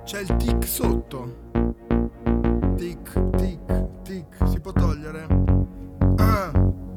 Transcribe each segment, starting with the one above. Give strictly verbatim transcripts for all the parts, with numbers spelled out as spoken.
C'è il tic sotto. Tic, tic, tic. Si può togliere? Ah.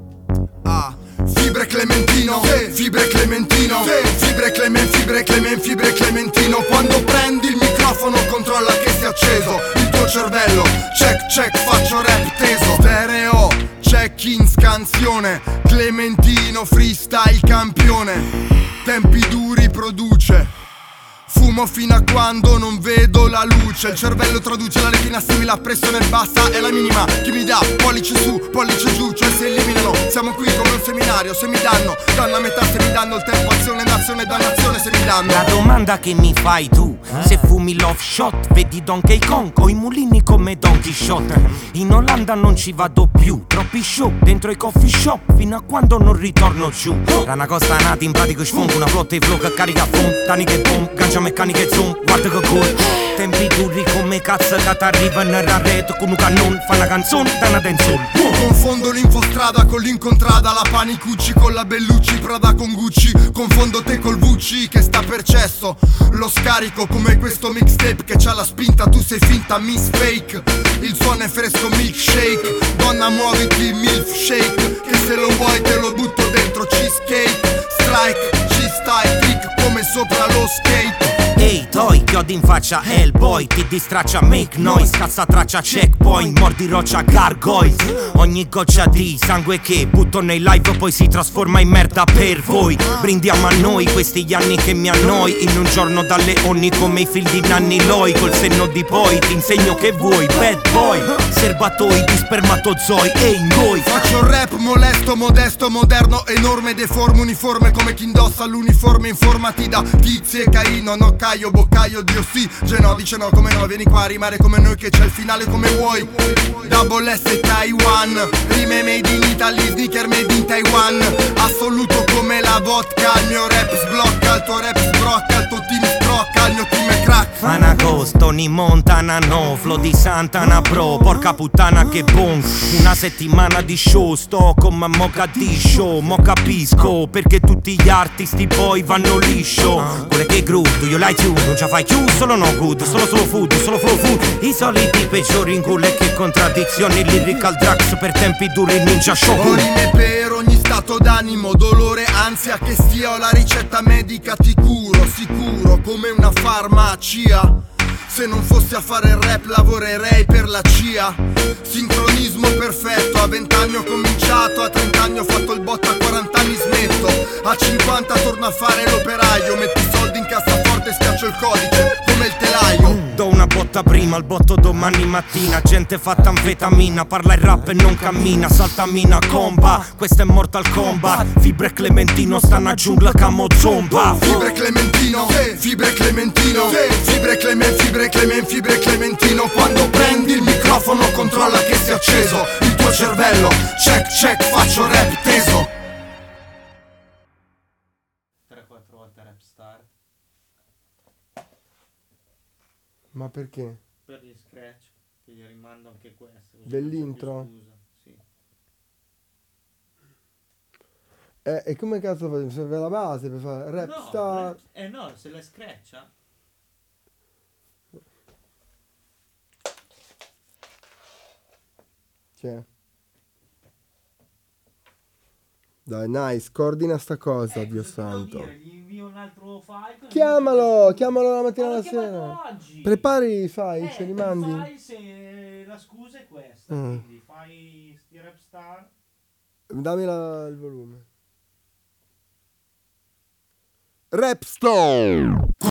Ah. Fibre Clementino, sì. Fibre Clementino, sì. Fibre Clemen, fibre Clemen, fibre Clementino. Quando prendi il microfono controlla che sia acceso il tuo cervello. Check, check, faccio rap teso. Stereo, check in scansione. Clementino, freestyle campione. Tempi duri produce. Fumo fino a quando non vedo la luce. Il cervello traduce la retina simile, pressione bassa è la minima. Chi mi dà pollice su, pollice giù, cioè si eliminano. Siamo qui come un seminario, se mi danno danno a metà, se mi danno il tempo, azione, nazione, dannazione, se mi danno. La domanda che mi fai tu, se fumi love shot, vedi Donkey Kong o i mulini come Don Quixote. In Olanda non ci vado più, troppi show dentro i coffee shop fino a quando non ritorno giù. Rana costa nati in pratico sfongo, una flotta di flow che carica fum, tani che boom, gancia meccanica e zoom, guarda che cool. Tempi duri come cazzo che t'arrivano a rete con un cannon, fa una canzone da una dancehall. Confondo l'infostrada con l'incontrada, la Panicucci con la Bellucci, Prada con Gucci. Confondo te col Vucci che sta per cesso. Lo scarico come questo mixtape che c'ha la spinta, tu sei finta miss fake. Il suono è fresco milkshake, donna muoviti milf shake. Che se lo vuoi te lo butto dentro cheesecake. Strike, ci stai, trick come sopra lo skate. Ehi, toi, chiodi in faccia, Hellboy, ti distraccia, make noise, cazza traccia, checkpoint, mordi roccia, gargoyles. Ogni goccia di sangue che butto nei live poi si trasforma in merda per voi. Brindiamo a noi questi gli anni che mi annoi, in un giorno da leoni come i figli di Nanni Loi. Col senno di poi ti insegno che vuoi, bad boy, serbatoi di spermatozoi e ingoi. Faccio rap molesto, modesto, moderno, enorme, deforme, uniforme come chi indossa l'uniforme. Informati da tizi e Caino, no Caio, boccaio di ossigeno. Dice no come no, vieni qua a rimare come noi che c'è il finale come vuoi. Double S Taiwan, rime made in Italy, sneaker made in Taiwan. Assoluto come la vodka, il mio rap sblocca, il tuo rap sbrocca, il tuo team sprocca, il mio team è crack. Fanagosto, Tony Montana, no, flow di Santana bro, porca puttana che bon. Una settimana di show, sto come Mogadiscio, mo capisco perché tutti gli artisti poi vanno liscio. Quelle che groove, io like you, non ci fai più, solo no good, solo solo food, solo flow food. I soliti peggiori in culo e che contraddizioni, lyrical drugs per tempi duri, ninja show. Ho rime per ogni stato d'animo, dolore, ansia che stia, ho la ricetta medica, ti curo, sicuro come una farmacia. Se non fossi a fare il rap lavorerei per la C I A. Sincronismo perfetto, a vent'anni ho cominciato, a trent'anni ho fatto il botto, a quarant'anni smetto, a cinquanta torno a fare l'operaio, metto i soldi in cassaforte e schiaccio il codice come il telaio. Do una botta prima, il botto domani mattina. Gente fatta anfetamina, parla il rap e non cammina. Saltamina comba, questo è Mortal Kombat. Fibre Clementino, stanno a giungla camo zomba. Fibre Clementino, sì. Fibre Clementino, sì. Fibre Clemen, fibre Clemen, fibre Clementino. Quando prendi il microfono controlla che sia acceso il tuo cervello. Check, check, faccio rap teso. tre quattro volte rap star. Ma perché? Per gli scratch, che gli rimando anche questo. Dell'intro? Scusa, sì. Eh, e come cazzo fai? Serve la base per fare rap No, star? rap- eh no, se la scratcha. Cioè. Dai, nice, coordina sta cosa, Eh, Dio cosa devo santo. dire? Gli invio un altro file così- Chiamalo, chiamalo la mattina Ma alla l'ho chiamato sera. oggi. Prepari i file, Eh, ce li mandi. fai se la scusa è questa, Mm. quindi fai sti rap star. Dammi la- il volume. Rap star.